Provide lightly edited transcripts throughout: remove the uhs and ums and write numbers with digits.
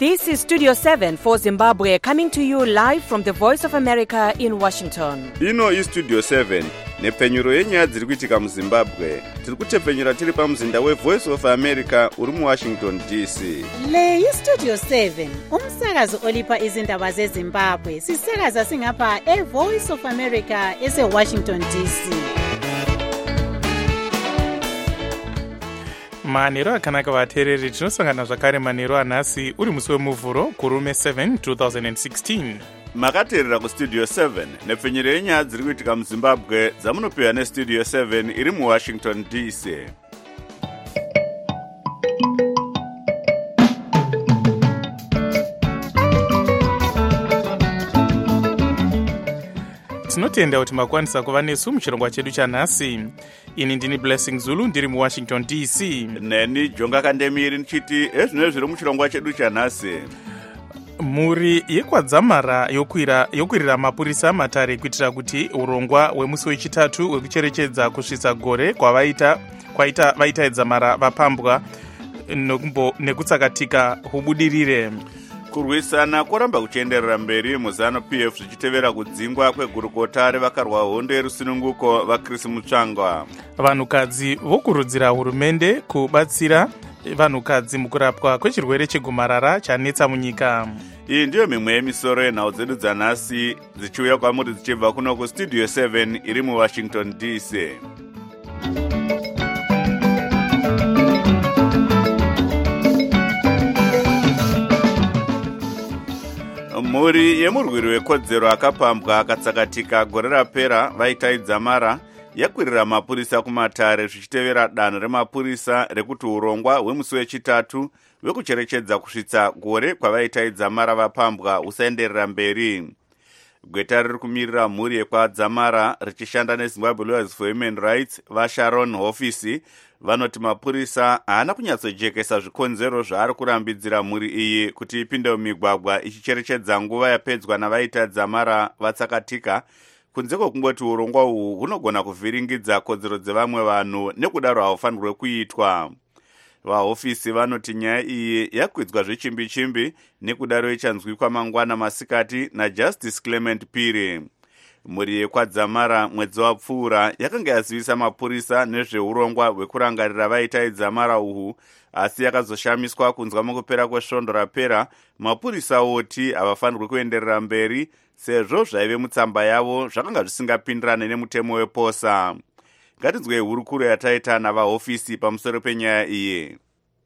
This is Studio 7 for Zimbabwe, coming to you live from the Voice of America in Washington. Ino iStudio 7 nepfenyuro yenyaya dziri kuitika muZimbabwe. Tiri kutepfenyura tiri pamuzinda weVoice of America uri muWashington DC. Le iStudio 7 umsakazo olipa izindaba zeZimbabwe. Sisakaza singapha eVoice of America eseWashington DC. manheru akanaka vateereri, tinosangana zvakare manheru anhasi uri musi wemuvhuro kurume 7 2016. Makateerera kuStudio 7 nepfenyuro yenyaya dziri kuitika muZimbabwe dzamunopiwa neStudio 7 iri muWashington DC. tinotenda kuti makwanisa kuva nesu muchirongwa chedu chanhasi. Ini ndini Blessing Zulu ndiri muWashington DC. Neni Jonga Kandemiri ndichiti ezvino zviri muchirongwa chedu chanhasi. Mhuri yekwadzamara yokwirira mapurisa matare kuitira kuti urongwa hwemusi wechitatu hwekucherechedza kusvitsa gore kwaita vaita edzamara vapambwa nekutsakatika hubudirire. Kurwisana kwaramba kuchienderera mberi muZANU-PF zvichitevera kudzingwa kwegurukota revakarwa hondo yerusununguko vaChris Mutsvangwa. Vanhukadzi vokurudzira hurumende kubatsira vanhukadzi mukurapwa kwechirwere chegomarara chanetsa munyika. Iyi ndiyo mimwe yemisoro yenhau dzedu dzanhasi dzichiuya kwamuri dzichibva kuno kuStudio 7 iri muWashington DC. Mhuri yemurwiri wekodzero akapambwa akatsakatika gore rapera vaita idzamara yakwirira mapurisa kumatare zvichitevera danho remapurisa rekuti urongwa hwemusi wechitatu hwekucherechedza kusvitsa gore kwavaita idzamara vapambwa husaenderera mberi. Gweta riri kumirira mhuri yekwadzamara richishanda neZimbabwe Lawyers for Human Rights vaSharon Hofisi vanoti mapurisa haana kunyatsojekesa zvikonzero zvaari kurambidzira mhuri iyi kuti ipinde mumigwagwa ichicherechedza nguva yapedzwa navaita dzamara vatsakatika, kunze kwokungoti urongwa uhu hunogona kuvhiringidza kodzero dzevamwe vanhu nekudaro haufanirwe kuitwa. Vahofisi vanoti nyaya iyi yakwidzwa zvechimbi-chimbi nekudaro ichanzwikwa mangwana masikati naJustice Clement Piri. Mhuri yekwadzamara mwedzi wapfuura yakanga yazivisa mapurisa nezveurongwa hwekurangarira vaita idzamara uhu, asi yakazoshamiswa kunzwa mukupera kwesvondo rapera mapurisa oti havafanirwi kuenderera mberi sezvo zvaive mutsamba yavo zvakanga zvisingapindirane nemutemo weposa. Ngatinzwei hurukuro yataita navahofisi pamusoro penyaya iyi.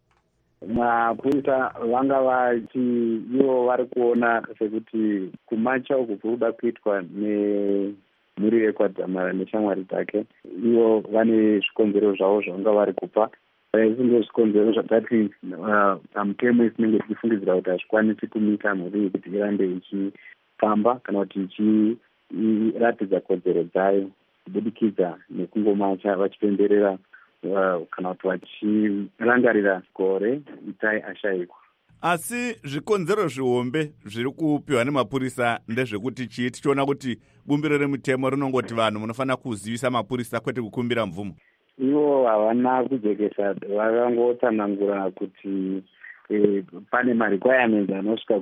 Mapurisa vanga ivo vari kuona sekuti kumacha uku kuruda kuitwa nemhuri yekwadzamara neshamwari dzake, ivo vane zvikonzero zvavo zvavanga vari kupa. Izvi ndio zvikonzero zvakati pamutemo isinenge tichifungidzira kuti hazvikwanisi kumita mhuri iyi kuti irambe ichifamba kana kuti ichiratidza kodzero dzayo kubudikidza nekungomacha vachipemberera kana kuti vachirangarira gore itai ashayikwa. Asi zvikonzero zvihombe zviri kupiwa nemapurisa ndezvekuti chii? Tichiona kuti bumbiro remutemo rinongoti vanhu munofanira kuzivisa mapurisa kwete kukumbira mvumo. Ivo havana kujekesa, vakangotsanangura kuti pane marequirements anosvika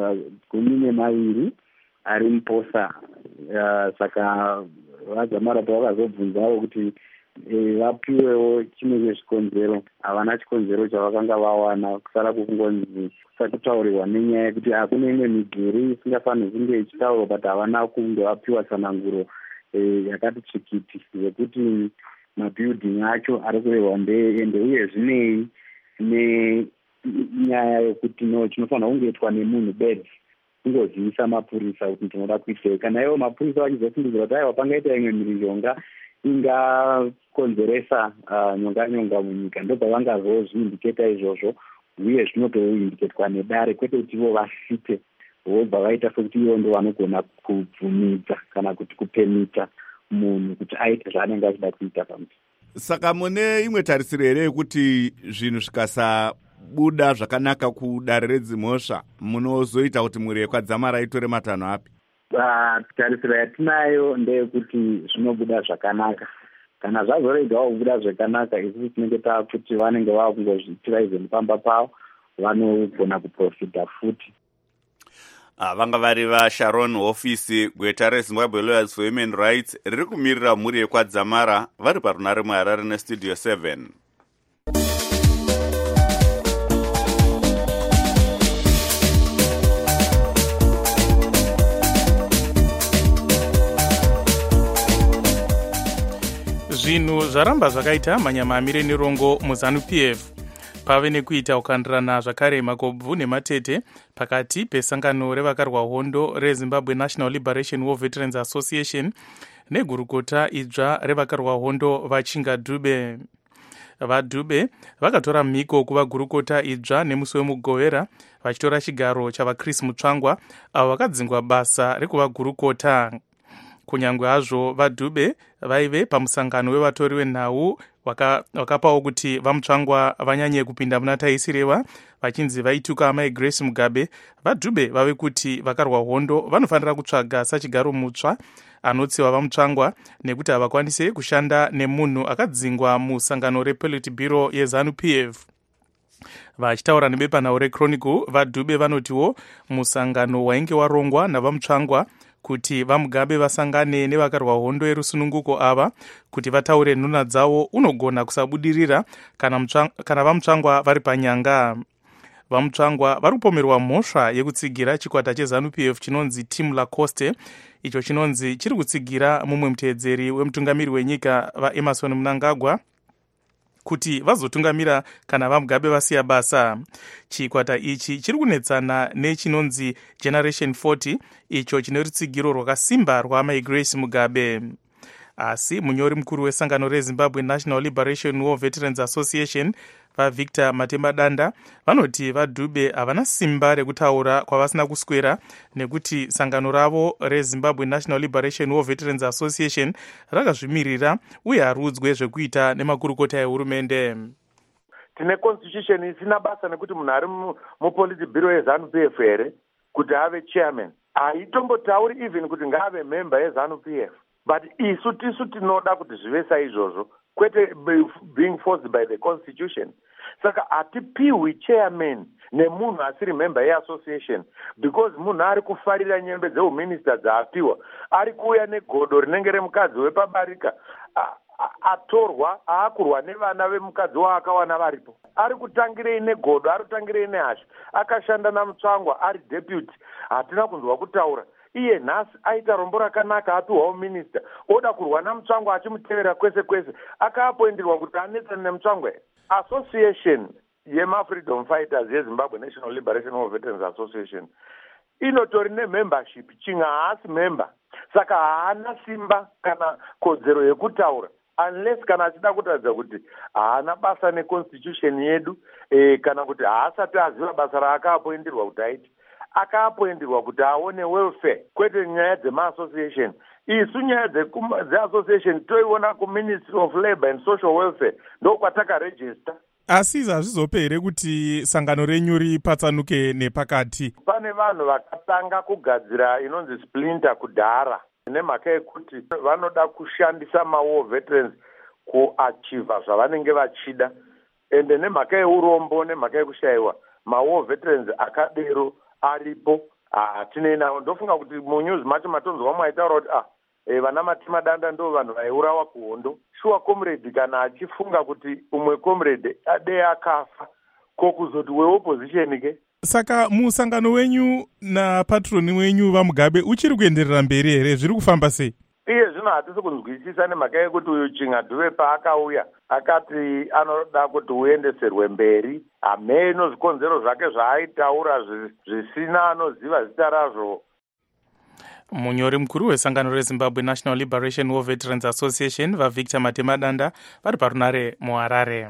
12 ari muposa. Saka vadzamara pavakazobvunzawo kuti vapiwewo chimwe chezvikonzero, havana chikonzero chavakanga vawana, kusara kungonzi kusatotaurirwa nenyaya yekuti hakuna imwe midhuri isingafaniri kunge ichitaurwa, but havana kunge vapiwa tsananguro yakati chikiti yekuti mabuilding acho ari kurehwa ndeende, uye zvinei nenyaya yokuti chinofanira kungoitwa nemunhu bedzi, kungozivisa mapurisa kuti tinoda kuitei. Kana ivo mapurisa vachizofungidzira kuti aiwa pangaita imwe mhirizhonga ingakonzeresa nyonga munyika, ndo pavangazozviindiketa izvozvo, uye zvinotoindiketwa nedare, kwete kuti ivo vasite vobva vaita sekuti ivo ndo vanogona kubvumidza kana kuti kupemita munhu kuti aite zvaanenge achida kuita pamuti. Saka mune imwe tarisiro here yekuti zvinhu zvikasabuda zvakanaka kudare redzimhosva munozoita kuti mhuri yekwadzamara itore matanho api? Tarisiro yatinayo ndeyekuti zvinobuda zvakanaka. Kana zvazoregawo kubuda zvakanaka, isusu tinenge takuti vanenge vakungozvitira izvo pamba pavo, vanogona kuprofita futi. Vanga vari vaSharon Hofisi, gweta reZimbabwe Lawyers for Human Rights riri kumirira mhuri yekwadzamara vari parunare muHarare neStudio 7. Zvinhu zvaramba zvakaita manyama amire nerongo muZANU-PF pave nekuita kukandirana zvakare makobvu nematete pakati pesangano revakarwa hondo reZimbabwe National Liberation War Veterans Association negurukota idzva revakarwa hondo vaChinga Dube. VaDube vakatora mhiko kuvagurukota idzva nemusi wemugovera vachitora chigaro chavaChris Mutsvangwa avo vakadzingwa basa rekuvagurukota. Kunyangwe hazvo vaDube vaive pamusangano wevatori wenhau wakapawo kuti vaMutsvangwa vanyanye kupinda muna taisireva vachinzi vaituka amai Grace Mugabe, vaDube vave kuti vakarwa hondo vanofanira kutsvaga sachigaro mutsva anotsiva vaMutsvangwa nekuti havakwanise kushanda nemunhu akadzingwa musangano rePolity Bureau yeZANU-PF. Vachitaura nebepanhau reChronicle, vaDube vanotiwo musangano wainge warongwa navaMutsvangwa kuti vaMugabe vasangane nevakarwa hondo yerusununguko ava kuti vataure nhuna dzavo unogona kusabudirira kana vaMutsvangwa vari panyanga. VaMutsvangwa vari kupomerwa mhosva yekutsigira chikwata cheZANU-PF chinonzi Team Lacoste, icho chinonzi chiri kutsigira mumwe muteedzeri wemutungamiri wenyika vaEmerson Mnangagwa kuti vazotungamira kana vaMugabe vasiya basa. Chikwata ichi chiri kunetsana nechinonzi Generation 40, icho chine rutsigiro rwakasimba rwaamai Grace Mugabe. Asi munyori mukuru wesangano reZimbabwe National Liberation War Veterans Association vaVictor Matemadanda vanoti vaDube havana simba rekutaura kwavasina kuswera nekuti sangano ravo reZimbabwe National Liberation War Veterans Association rakazvimirira uye harudzwe zvekuita nemakurukota ehurumende. Tine constitution isina basa nekuti munhu ari muPolity Bureau yeZANU-PF here kuti ave chairman. Haitombotauri even kuti ngaave member yeZANU-PF. But tisu tinoda kuti zvive saizvozvo, kwete being forced by the constitution. Saka hatipiwi chairman nemunhu asiri member yeassociation because munhu ari kufarira nyembe dzeuminister dzaapiwa, ari kuuya negodo rinenge remukadzi wepabarika, atorwa aakurwa nevana vemukadzi waakawana varipo, ari kutangirei negodo, ari kutangirei nehasha, akashanda naMutsvangwa ari deputy, hatina kunzwa kutaura. Iye nhasi aita rombo rakanaka, apiwawo minister, oda kurwa naMutsvangwa achimutevera kwese kwese, akaapoindirwa kuti anetsane neMutsvangwa. Association yema-freedom fighters yeZimbabwe National Liberation War Veterans Association inotori nemembership, Chinga haasi member, saka haana simba kana kodzero yekutaura unless kana achida kutaridza kuti haana basa neconstitution yedu, kana kuti haasati aziva basa raakaapoindirwa kuti aiti. Akaapoindirwa kuti aone welfare, kwete nyaya dzema-association. Isu nyaya dzeassociation toiona kuMinistry of Labour and Social Welfare, ndokwatakarejista. Asi hazvizope here kuti sangano renyu ripatsanuke nepakati? Pane vanhu vakatanga kugadzira inonzi splinter kudhara, nemhaka yekuti vanoda kushandisa ma-war veterans kuachiva zvavanenge vachida, ende nemhaka yeurombo, nemhaka yekushayiwa ma-war veterans akadero aripo. Tine nawo ndofunga kuti munews macho matonzwa mwaitaura kuti vana Matemadanda ndo vanhu vaiurawa kuhondo. Shuwa comrade kana achifunga kuti umwe comrade ade akafa kokuzoti weopposition ke. Saka musangano wenyu napatroni wenyu vaMugabe uchiri kuenderera mberi here, zviri kufamba sei? Iye zvino hatisi kunzwisisa nemhaka yekuti uyu Chinga Dube paakauya akati anoda kuti uendeserwe mberi, hameno zvikonzero zvake zvaaitaura zvisina anoziva zita razvo. Munyori mukuru wesangano reZimbabwe National Liberation War Veterans Association vaVictor Matemadanda vari parunare muHarare.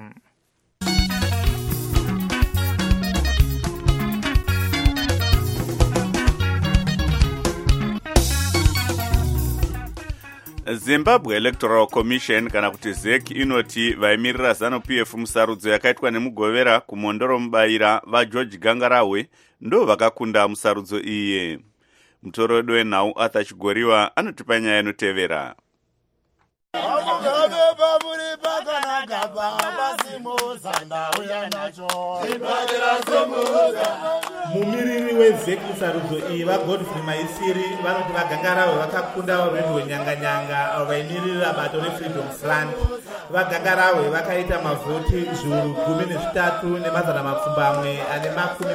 Zimbabwe Electoral Commission kana kuti ZEC inoti vaimirira ZANU-PF musarudzo yakaitwa nemugovera kumondoro mubaira vaGeorge Gangarahwe ndo vakakunda musarudzo iye. Mutorodo wenhau Arthur Chigoriwa anotipa nyaya inotevera. mumiriri wezekusarudzo iyi vagodfrey maisiri vanoti vagangarawe vakakunda rwendo rwenyanganyanga avo vaimirira bato refreedom front. Vagangarawe vakaita mavhoti zviuru 13 nemazana mapfumbamwe ane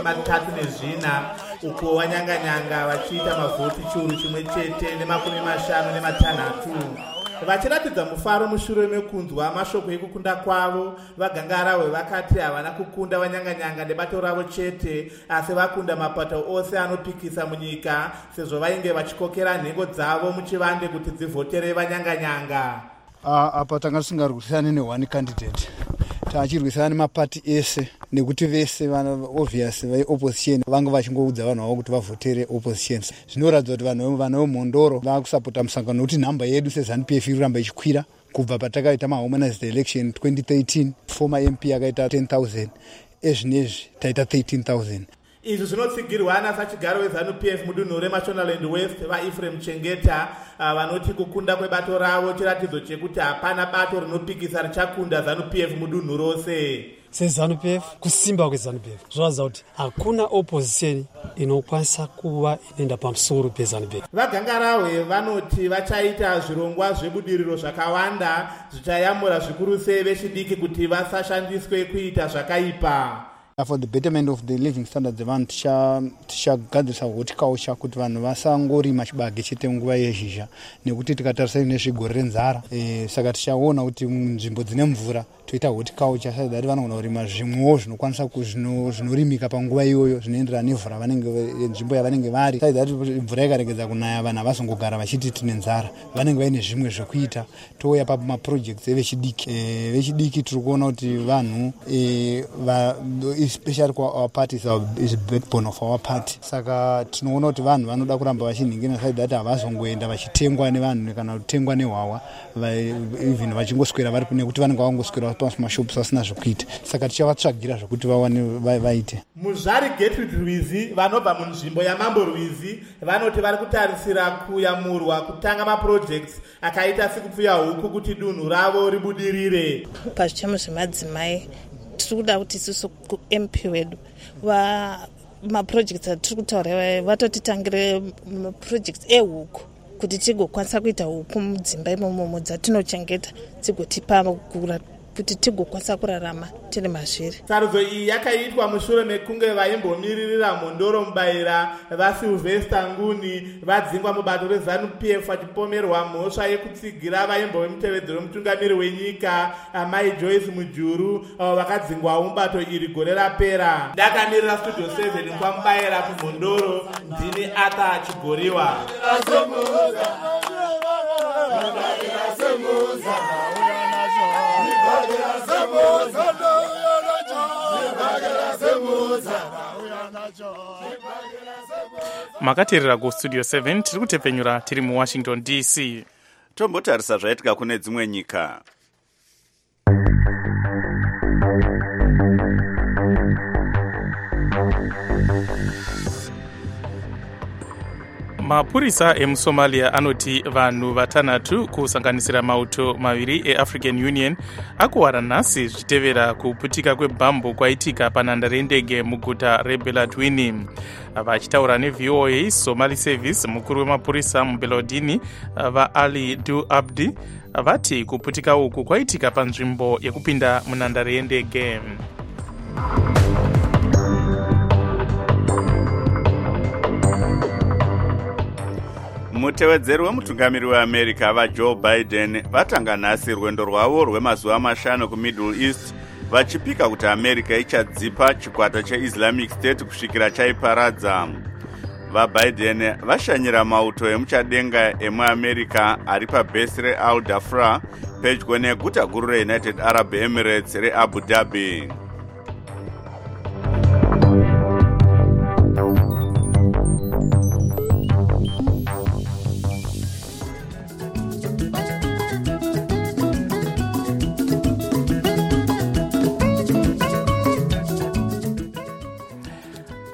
34 uko wanyanganyanga vachiita mavhoti chiuru chimwe chete ne56. Vachiratidza mufaro mushure mekunzwa mashoko ekukunda kwavo, vagangarawe vakati havana kukunda vanyanganyanga nebato ravo chete, asi vakunda mapato ose anopikisa munyika, sezvo vainge vachikokera nhengo dzavo muchivande kuti dzivhotere vanyanganyanga. Apa tanga tisingarwisani ne1 candidate, tachirwisana nemapati ese, nekuti vese obvious opposition vanga vachingoudza vanhu vavo kuti vavhotere opposition. Zvinoratidza kuti vanhu vemhondoro vakusapota musangano kuti nhamba yedu seZANU-PF iri kuramba ichikwira kubva patakaita maharmonized election 2013. Former MP akaita 10,000, ezvinezvi taita 13,000. Izvi zvinotsigirwana sachigaro weZANU-PF mudunhu reMashonaland West vaEphraim Chengeta vanoti kukunda kwebato ravo chiratidzo chekuti hapana bato rinopikisa richakunda ZANU-PF mudunhu rose. SeZANU-PF, kusimba kweZANU-PF zvoratidza kuti hakuna opposition inokwanisa kuva inoenda pamusoro peZANU-PF. Vagangarawe vanoti vachaita zvirongwa zvebudiriro zvakawanda zvichayamura zvikuru sei vechidiki kuti vasashandiswe kuita zvakaipa. For the betterment of the living standards dzevanhu tichagadzirisa horticulture kuti vanhu vasangorima chibage chete nguva yezhizha, nekuti tikatarisa nezvigore renzara saka tichaona kuti nzvimbo dzine mvura toita horticulture so that vanogona kurima zvimwewo zvinokwanisa zvinorimika panguva iyoyo zvinoenderana nemvura nzvimbo yavanenge vari, so that mvura ikaregedza kunaya vanhu havazongogara vachiti tine nzara, vanenge vaine zvimwe zvekuita. Touya pamaprojects vechidiki tiri kuona kuti vanhu especially our party is the backbone of our party. Saka tinoona kuti vanhu vanoda kuramba vachinhingina side that havazongoenda vachitengwa nevanhu kana kutengwa nehwawa, even vachingoswera vari nekuti vanenge vangoswera pamashops vasina zvekuita. Saka tichavatsvagira zvokuti vaite. Muzvari Gertrude Rwizi vanobva munzvimbo yaMambo Rwizi vanoti vari kutarisira kuyamurwa kutanga maprojects akaita sekupfuya huku kuti dunhu ravo ribudirire. Pazvichemo zvemadzimai tiri kuda kuti isusu MP wedu maprojects atiri kutaura vatotitangire maprojects ehuku kuti tigokwanisa kuita huku mudzimba imomo dzatinochengeta dzigotipa kuti tigokwanisa kurarama tiri mazviri. Sarudzo iyi yakaitwa mushure mekunge vaimbomiririra mhondoro mubayira vaSylvester Nguni vadzingwa mubato reZANU-PF vachipomerwa mhosva yekutsigira vaimbo vemutevedzero mutungamiri wenyika Mai Joyce Mujuru vakadzingwawo mubato iri gore rapera. Ndakamirira Studio 7 kwamubayira kumhondoro, ndini Arthur Chigoriwa. Makateerera kustudio 7 tiri kutepfenyura tiri muWashington DC. Tombotarisa zvaitika kune dzimwe nyika. Mapurisa emuSomalia anoti vanhu vatanhatu kusanganisira mauto maviri eAfrican Union akuwara nhasi zvichitevera kuputika kwebhambu kwaitika panhandare yendege muguta reBeledweyne. Vachitaura neVOA Somali Service, mukuru wemapurisa muBeledweyne vaAli Du Abdi vati kuputika uku kwaitika panzvimbo yekupinda munhandare yendege. Mutevedzeri wemutungamiri weAmerica vaJoe Biden vatanga nhasi rwendo rwavo rwemazuva 5 kuMiddle East, vachipika kuti America ichadzipa chikwata cheIslamic State kusvikira chaiparadza. VaBiden vashanyira mauto emuchadenga emuAmerica ari pabhesi reAl Dafra pedyo neguta guru reUnited Arab Emirates reAbu Dhabi.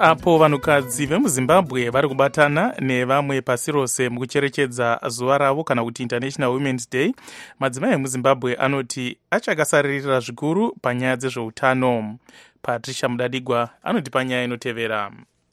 apo vanhukadzi vemuzimbabwe vari kubatana nevamwe pasi rose mukucherechedza zuva ravo kana kuti International Women's Day, madzimai emuzimbabwe anoti achakasaririra zvikuru panyaya dzezveutano. Patricia Mudadigwa anoti panyaya inotevera.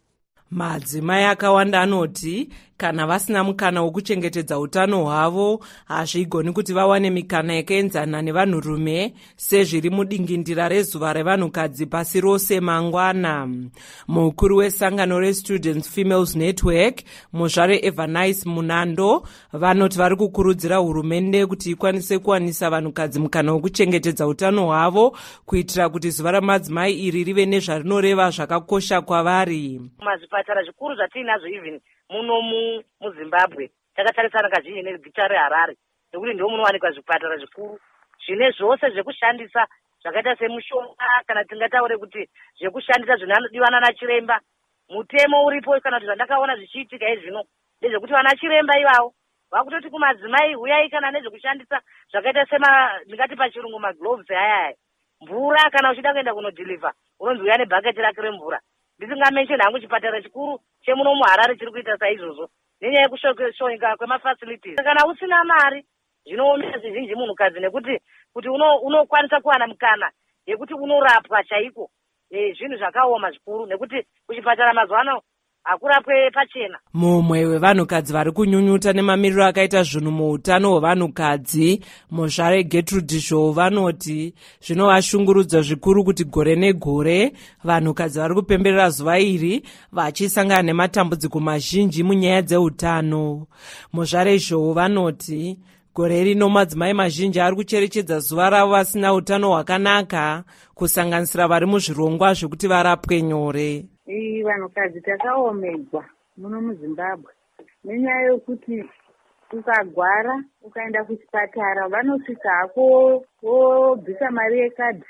Madzimai akawanda anoti kana vasina mukana wokuchengetedza utano hwavo hazvigoni kuti vawane mikana yakaenzana nevanhurume sezviri mudingindira rezuva revanhukadzi pasi rose mangwana. Mukuru wesangano reStudents Females Network, muzvare Evanice Munando, vanoti vari kukurudzira hurumende kuti ikwanise kuwanisa vanhukadzi mukana wokuchengetedza utano hwavo kuitira kuti zuva ramadzimai iri rive nezvarinoreva zvakakosha kwavari. Mazvipatara zvikuru zvatiinazvo even muno muZimbabwe takatarisana kazhinji neguta reHarare nekuti ndimo munowanikwa zvipatara zvikuru zvine zvose zvekushandisa zvakaita semushonga kana tingataure kuti zvekushandisa zvinodiwa nana chiremba. Mutemo uripo kana kuti zvandakaona zvichiitika izvino ndezvekuti vana chiremba ivavo vakutoti kumadzimai huyai kana nezvekushandisa zvakaita ndingati pachirungu magloves ayaya, mvura kana uchida kuenda kunodhilivha unonzi uya nebhaketi rake remvura. Ndisingamensheni hangu chipatara chikuru chemuno muHarare chiri kuita saizvozvo nenyaya yekushonika kwemafacilities. Kana usina mari zvinoomera zvizhinji munhukadzi nekuti unokwanisa kuwana mukana yekuti unorapwa chaiko zvinhu zvakaoma zvikuru nekuti kuchipatara mazuva ano hakurapwe pachena. Mumwe wevanhukadzi vari kunyunyuta nemamiriro akaita zvinhu muutano hwevanhukadzi, muzvare Gertrude Zhou, vanoti zvinovashungurudza zvikuru kuti gore negore vanhukadzi vari kupemberera zuva iri vachisangana nematambudziko mazhinji munyaya dzeutano. Muzvare Zhou vanoti gore rino madzimai mazhinji ari kucherechedza zuva ravo vasina utano hwakanaka, kusanganisira vari muzvirongwa zvekuti varapwe nyore. Vanhukadzi takaomedzwa muno muZimbabwe nenyaya yokuti ukagwara ukaenda kuchipatara vanosvika hako vobvisa mari yekadhi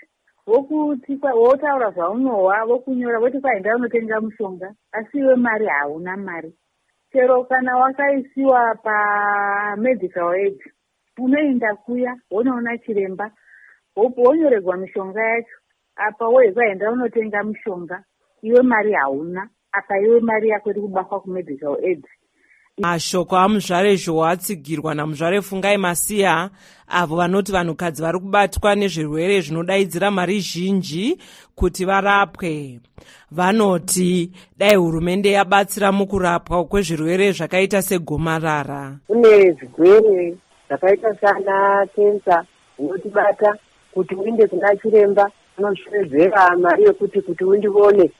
votaura zvaunohwa vokunyora voti kwaenda unotenga mushonga asi iwe mari hauna mari. Chero kana wakaisiwa pamedical aid unoenda kuya wonoona chiremba wonyorerwa mishonga yacho apa woenda unotenga mushonga iwe mari hauna apa iwe mari yako iri kubatwa kumedical aid. Mashoko amuzvare Zhou atsigirwa namuzvare Fungai Masiya, avo vanoti vanhukadzi vari kubatwa nezvirwere zvinodaidzira mari zhinji kuti varapwe. Vanoti dai hurumende yabatsira mukurapwa kwezvirwere zvakaita segomarara. Kune zvirwere zvakaita sana kensa zvinotibata kuti uinde kuna chiremba unoshedzera mari yekuti undivone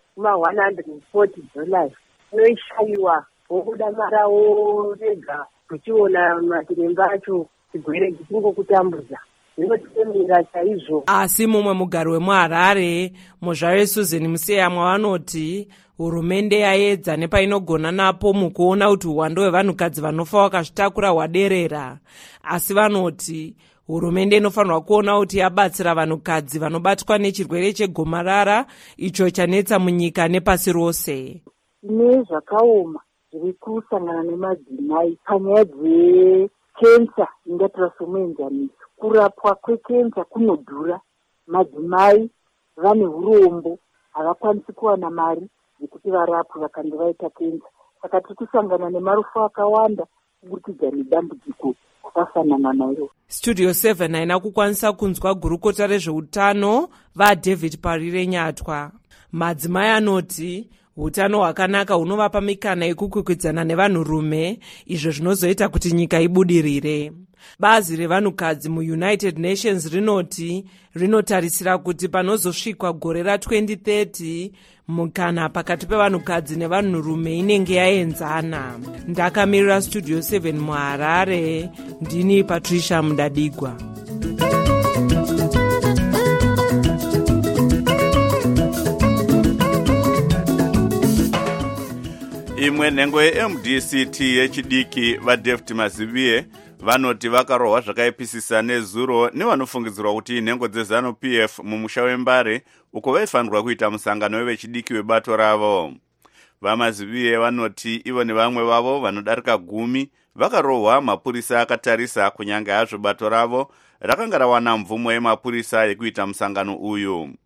$140 unoishayiwa wobuda mara worega uchiona machiremba acho chigwere chingokutambudza zvinotemera chaizvo. Asi mumwe mugari wemuHarare, muzvare Susan Museyamwa, vanoti hurumende yaedza nepainogona napo mukuona kuti uwando hwevanhukadzi vanofa wakazvitakura hwaderera, asi vanoti hurumende inofanirwa kuona kuti yabatsira vanhukadzi vanobatwa nechirwere chegomarara icho chanetsa munyika nepasi rose. Ne zvakaoma zviri kusangana nemadzimai panyaya dzekensa ingatora somuenzaniso. Kurapwa kwekensa kunodhura. Madzimai vane urombo, havakwanisi kuwana mari yekuti varapwe vakange vaita kensa. Saka tiri kusangana nemarufu akawanda kuburikidza nedambudziko akafanana nairo. Studio 7 haina kukwanisa kunzwa gurukota rezveutano vaDavid Parire Nyatwa. Madzimai anoti utano hwakanaka hunovapa mikana yekukwikwidzana nevanhurume, izvo zvinozoita kuti nyika ibudirire. Bazi revanhukadzi muUnited Nations rinoti rinotarisira kuti panozosvikwa gore ra2030 mukana pakati pevanhukadzi nevanhurume inenge yaenzana. Ndakamirira Studio 7 muHarare, ndini Patricia Mudadigwa. Imwe nhengo yeMDCT yechidiki vaDavid Maziviye vanoti vakarohwa zvakaipisisa nezuro nevanofungidzirwa kuti nhengo dzeZANU-PF mumusha weMbare uko vaifanirwa kuita musangano wevechidiki webato ravo. VaMaziviye vanoti ivo nevamwe vavo vanodarika 10 vakarohwa mapurisa akatarisa kunyanga yazvo bato ravo rakanga rawana mvumo yemapurisa yekuita musangano uyu.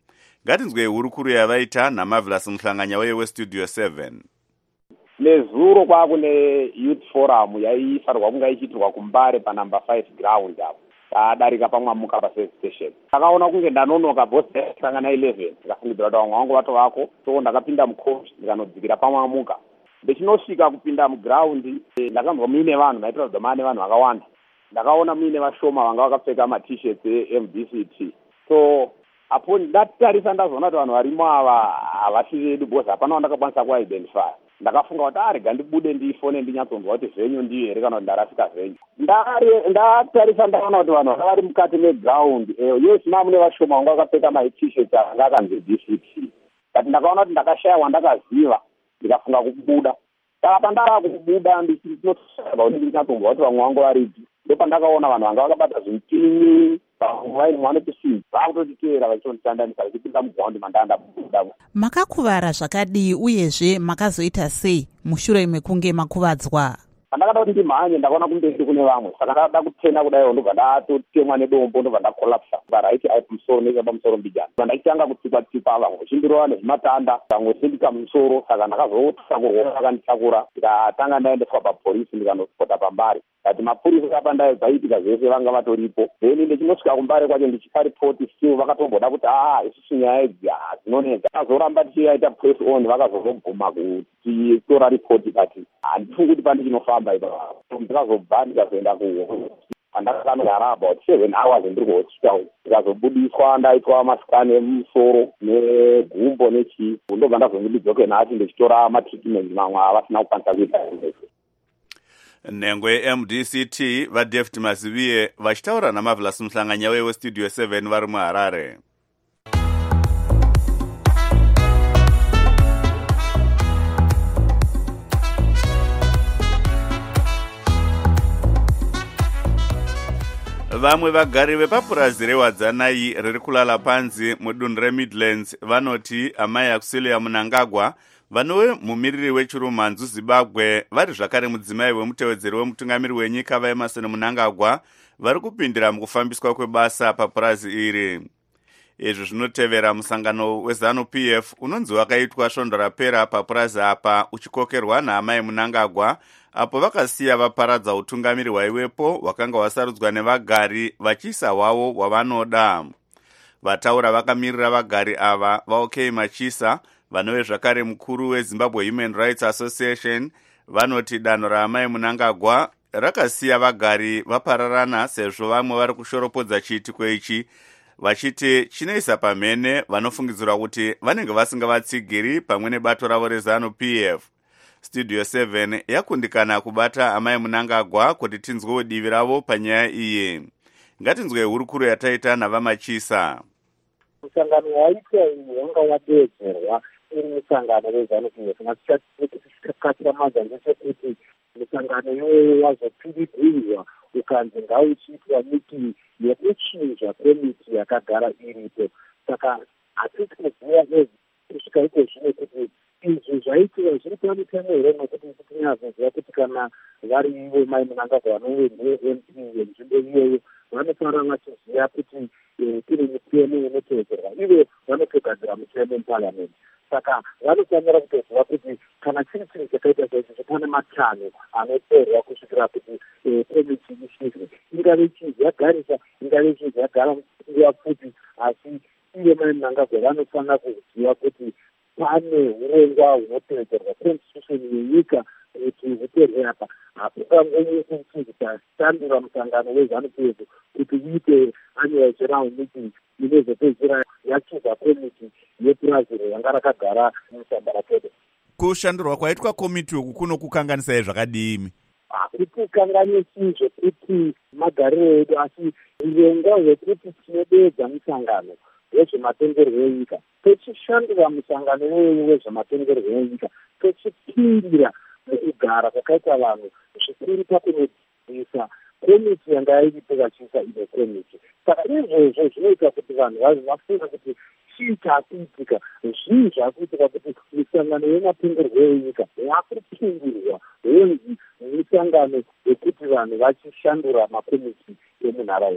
Ngatinzwe hurukuru yavaita naMarvelous Muhlanganya weStudio 7. Nezuro kwakune youth forum yaifanirwa kunge ichiitirwa kuMbare panumber 5 ground apo. Tadarika pamwamuka paservice station. Ndakaona kunge ndanonoka boss sangana 11. Ndakafungidzira kuti vamwe vangu vatovako. So ndakapinda mucoach ndikanodzikira pamwamuka. Ndichinosvika kupinda muground ndakanzwa muine vanhu maitira kuti mane vanhu vakawanda. Ndakaona muine vashoma vanga vakapfeka ma-t-shirts eMDCT. So apo ndatarisa ndazoona kuti vanhu varimo ava havasi vedu boss hapana wandakakwanisa kuidentify. Ndakafunga kuti arega ndibude ndifone ndinyatsonzwa kuti venyu ndiyo here kana kuti ndarasika venyu. Ndatarisa ndaona kuti vanhu vanga vari mukati meground yes mune vashoma vanga vakapfeka ma-t-shirts anga akanzi DCT. But ndakaona kuti ndakashayiwa ndakaziva ndikafunga kubuda. Saka pandava kubuda ndinotsvaga kuti ndinyatsonzwa kuti vamwe vangu varipi. Ndopandakaona vanhu vanga vakabata zvimutini vaini vanotisiva vakutotiteera vachitonditandanisa vachipinda mugaundi mandanda buda. Makakuvara zvakadii uyezve makazoita sei mushure mekunge makuvadzwa? Pandakada kuti ndimhanye ndakaona kumberi kune vamwe saka ndakada kutena kudaiwo ndobva ndatotemwa nedombo ndobva ndakolapsa paraiti ai pamusoro nechapamusoro mbijana. Ndachitanga kutsikwa-tsikwa vamwe vachindirova nezvimatanda vamwe sindika musoro saka ndakazotakurwa vakanditakura ndikatanga ndaendeswa papolisi ndikanospota paMbare. Kati mapurisa apandai dzaitika zvese vanga vatoripo. Then ndichinosvika kuMbare kwacho ndichiparipoti still vakatomboda kuti isusu nyaya idzi dzinonetsa. Vakazoramba tichiaita press on vakazozobvuma kuti tora ripoti kati handifungi kuti pandichiinofamba ipapo. Ndikazobva ndikazoenda pandakanogara about 7 hours ndiri kuhospital. Ndikazobudiswa ndaitwa masikani emusoro negumbo nechii. Ndobva ndazondidzoke nhasi ndichitora matreatment mamwe avasina kukwanisa kuita. Nhengo yeMDCT vaDavid Maziviye vachitaura naMarvelous Muhlanganya weStudio 7 vari muHarare. Vamwe vagari vepapurazi reWadzanai riri kulala panzi mudunhu reMidlands vanoti amai Auxilia Mnangagwa vanove mumiriri wechirumanzu Zimbabwe vari zvakare mudzimai wemutevedzeri wemutungamiri wenyika vaEmmerson Mnangagwa vari kupindira mukufambiswa kwebasa papurazi iri. Izvi zvinotevera musangano weZANU-PF unonzi wakaitwa svondo rapera papurazi apa uchikokerwa naamai Mnangagwa apo vakasiya vaparadza utungamiri hwaiwepo hwakanga hwasarudzwa nevagari vachiisa hwavo hwavanoda. Vataura vakamirira vagari ava vaOK Machisa vanove zvakare mukuru weZimbabwe Human Rights Association vanoti danho raamai Mnangagwa rakasiya vagari vapararana sezvo vamwe vari kushoropodza chiitiko ichi vachiti chinoisa pamhene vanofungidzirwa kuti vanenge vasingavatsigiri pamwe nebato ravo reZANU-PF. Studio 7 yakundikana kubata amai Mnangagwa kuti tinzwewo divi ravo panyaya iyi. Ngatinzwe hurukuru yataita naVamachisa. Musangano waitwa wanga wadeedzerwa iri musangano weZANU-PF natichakatira madza ndechekuti musangano iwoyo wazopidigirwa ukanzi ngauchiitwa miti yekuchinja kwemiti yakagara iripo. Saka hatisi kuziva kusvika iko zvino kuti izvi zvaitiwa zviri pamitemo here nokuti tinyazoziva kuti kana vari ivo mai Mnangagwa vanove MP yenzvimbo iyoyo vanofara vachiziva kuti kune mitemo inotevedzerwa ivo vanotogadzira mitemo muparliament. Saka vanofanira kutoziva kuti kana chiri chinhu chakaita chaizvo pane matanho anotorwa kusvikira kuti komiti ishizwe. Ingave chizi yagarisa ingave chizi yagara nguva pfupi asi iye mai Mnangagwa vanofanira kuziva kuti pane urongwa hunotevedzerwa constitution yenyika kuti hutorwe apa. Hakungangomukuti tashandura musangano weZANU-PF kuti uite annual general meeting inozopedzera yachiza komiti yepurazi yanga rakagara muSambaratede. Kushandurwa kwaitwa komiti uku kunokukanganisai zvakadii? Hakutikanganisi zvekuti magariro edu asi urongwa hwekuti tinodeedza musangano wezvematongerwo enyika techishandura musangano iwoyo wezvematongerwo enyika techipindira mukugara kwakaita vanhu zvikuru pakunodzidzisa komiti yanga yairipo vachiisa ine komiti. Saka izvozvo zvinoita kuti vanhu vafunga kuti chii chaakuitika, zvii zvaakuitika kuti misangano yematongerwo enyika yakupindurwa honzi misangano yekuti vanhu vachishandura makomiti emunharaunda.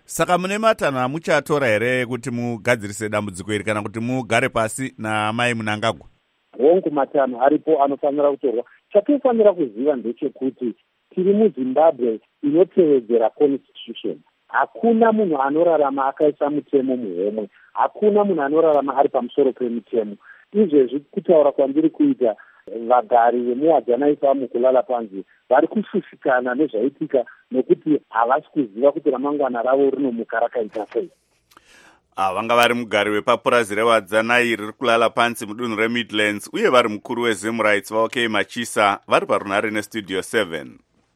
Saka mune matanho amuchatora here kuti mugadzirise dambudziko iri kana kuti mugare pasi naMai Mnangagwa? Hongu matanho aripo anofanira kutorwa. Chatofanira kuziva ndechekuti tiri muZimbabwe inotevedzera constitution. Hakuna munhu anorarama akaisa mutemo muhomwe. Hakuna munhu anorarama ari pamusoro pemutemo. Izvezvi kutaura kwandiri kuita vagari vemuwadzanaifa mukulala panze vari kushushikana nezvaitika nekuti havasi kuziva kuti ramangwana ravo rinomuka rakaita sei. Vanga vari mugari wepapurazi rewadzanai riri kulala pansi mudunhu reMidlands uye vari mukuru weZim Rights vaOK Machisa vari parunhare neStudio 7.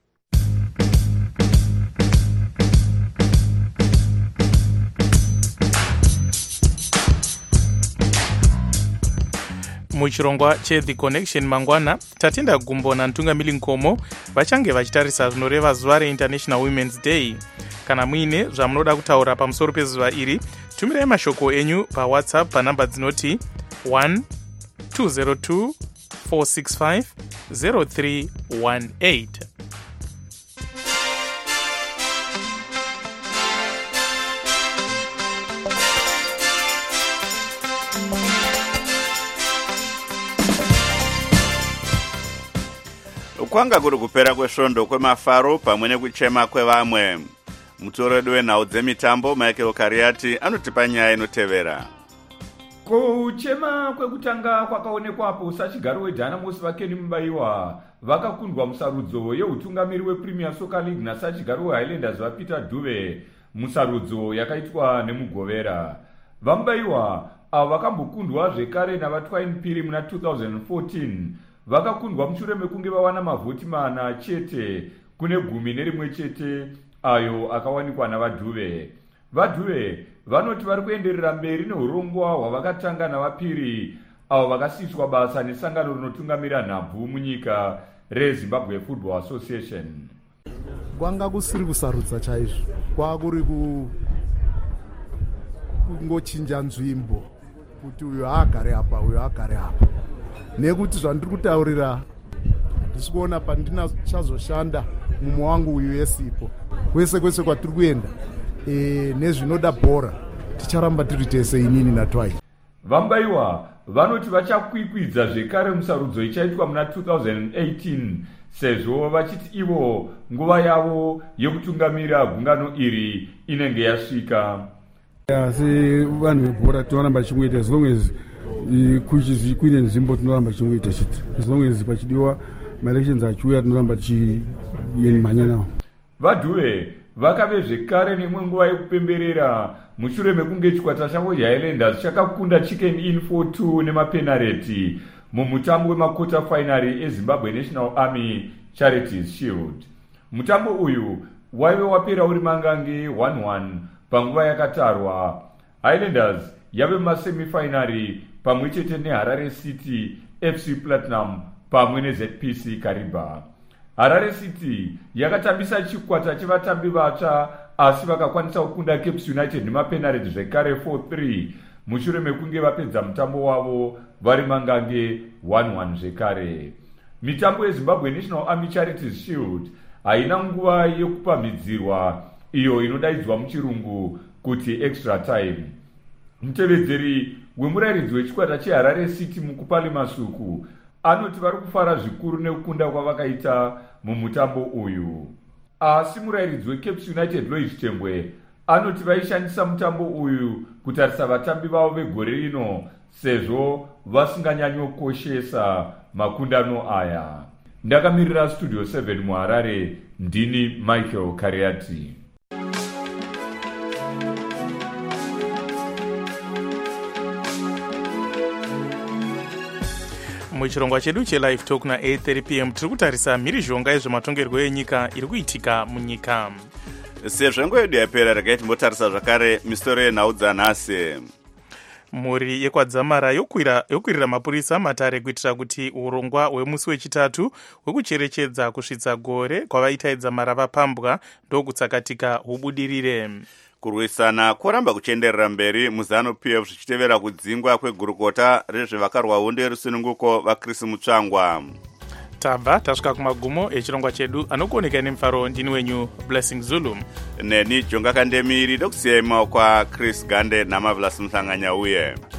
muchirongwa cheThe Connection mangwana tatenda gumbo naNtungamiri Nkomo vachange vachitarisa zvinoreva zuva reInternational Women's Day. Kana muine zvamunoda kutaura pamusoro pezuva iri, tumirai mashoko enyu paWhatsApp panhamba dzinoti 1202 465 0318. Kwanga kuri kupera kwesvondo kwemafaro pamwe nekuchema kwevamwe. Mutoredo wenhau dzemitambo Michael Kariati anotipa nyaya inotevera. Kuchema kwekutanga kwakaonekwapo sachigaro weDynamos vaKenny Mubaiwa vakakundwa musarudzo yeutungamiri wePremier Soccer League nasachigaro weHighlanders vaPeter Dube musarudzo yakaitwa nemugovera. Vamubaiwa avo vakambokundwa zvekare navaTwine Piri muna 2014 vakakundwa mushure mekunge vawana mavhoti mana chete kune 11 chete ayo akawanikwa navaDube. VaDube vanoti vari kuenderera mberi neurongwa hwavakatanga navaPiri avo vakasiiswa basa nesangano rinotungamira nhabvu munyika reZimbabwe Football Association. Kwanga kusiri kusarudza chaizvo, kwakuri kungochinja nzvimbo kuti uyo agare apa uyo agare apa, nekuti zvandiri kutaurira ndisi kuona pandinachazoshanda mumwe wangu uyu esipo kwese kwese kwatiri kuenda nezvinoda bhora ticharamba tiri tese inini naTwine. Vamubaiwa vanoti vachakwikwidza zvekare musarudzo ichaitwa muna 2018 sezvo vachiti ivo nguva yavo yokutungamira gungano iri inenge yasvika. Asi vanhu vebhora tinoramba chimwe as long as kuine nzvimbo tinoramba chimwe chete, as long as pachidiwa maelections achiuya tinoramba chimhanya nawo. VaDube vakave zvekare nemwe nguva yekupemberera mushure mekunge chikwata chavo Highlanders chakakunda Chicken Inn 4-2 nemapenareti mumutambo wemakota finary eZimbabwe National Army Charities Shield. Mutambo uyu waive wapera uri mangange 1-1 panguva yakatarwa. Highlanders yave masemifinary pamwe chete neHarare City FC Platinum pamwe neZPC Kariba. Harare City yakatambisa chikwata chevatambi vatsva asi vakakwanisa kukunda Cape United nemapenalty zvekare 4-3 mushure mekunge vapedza mutambo wavo vari mangange 1-1 zvekare. Mitambo yeZimbabwe National Army Charities Shield haina nguva yekupamhidzirwa iyo inodaidzwa muchirungu kuti extra time. Mutevedzeri wemurairidzi wechikwata cheHarare City Mukupali Masuku anoti vari kufara zvikuru nekukunda kwavakaita mumutambo uyu. Asi murairidzi weCape United Lois Tembwe anoti vaishandisa mutambo uyu kutarisa vatambi vavo vegore rino sezvo vasinganyanyokoshesa makundano aya. Ndakamirira Studio 7 muHarare, ndini Michael Kariati. muchirongwa chedu chelive talk na8:30 pm tiri kutarisa mhirizhonga yezvematongerwo enyika iri kuitika munyika. Sezvo nguva yedu yapera, regai timbotarisa zvakare misoro yenhau dzanhasi. Mhuri yekwadzamara yokwirira mapurisa matare kuitira kuti urongwa hwemusi wechitatu hwekucherechedza kusvitsa gore kwavaita idzamara vapambwa ndokutsakatika hubudirire. Kurwisana kworamba kuchenderera mberi muZANU-PF zvichitevera kudzingwa kwegurukota rezvevakarwa hondo yerusununguko vaChris Mutsvangwa. tabva tasvika kumagumo echirongwa chedu. Anokuoneka nemufaro ndini wenyu Blessing Zulu. Neni Jonga Kandemiri, ndokusiyai maoko aChris Gande naMarvelous Mhlanganya uye.